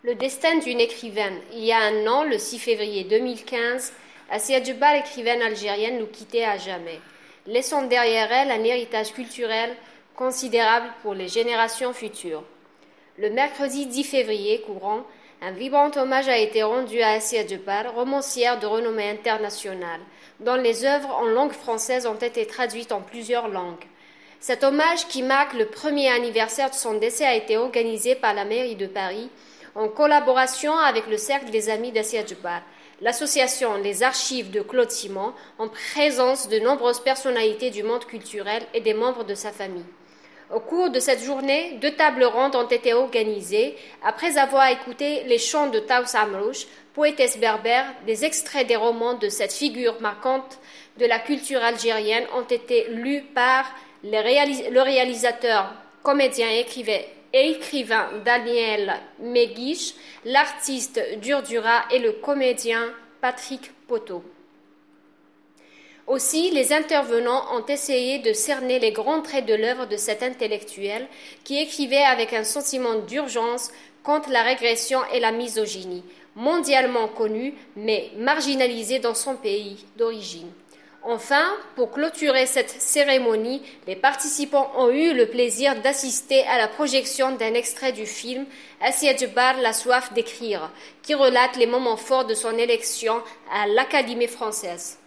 Le destin d'une écrivaine. Il y a un an, le 6 février 2015, Assia Djebbal, écrivaine algérienne, nous quittait à jamais, laissant derrière elle un héritage culturel considérable pour les générations futures. Le mercredi 10 février courant, un vibrant hommage a été rendu à Assia Djebbal, romancière de renommée internationale, dont les œuvres en langue française ont été traduites en plusieurs langues. Cet hommage, qui marque le premier anniversaire de son décès, a été organisé par la mairie de Paris en collaboration avec le Cercle des Amis d'Assia Djebbal, l'association Les Archives de Claude Simon, en présence de nombreuses personnalités du monde culturel et des membres de sa famille. Au cours de cette journée, 2 tables rondes ont été organisées. Après avoir écouté les chants de Taous Amrouche, poétesse berbère, des extraits des romans de cette figure marquante de la culture algérienne ont été lus par le réalisateur, comédien et écrivain Daniel Meguiche, l'artiste Durdura et le comédien Patrick Poteau. Aussi, les intervenants ont essayé de cerner les grands traits de l'œuvre de cet intellectuel qui écrivait avec un sentiment d'urgence contre la régression et la misogynie, mondialement connu mais marginalisé dans son pays d'origine. Enfin, pour clôturer cette cérémonie, les participants ont eu le plaisir d'assister à la projection d'un extrait du film Assia Djebbal, La soif d'écrire, qui relate les moments forts de son élection à l'Académie française.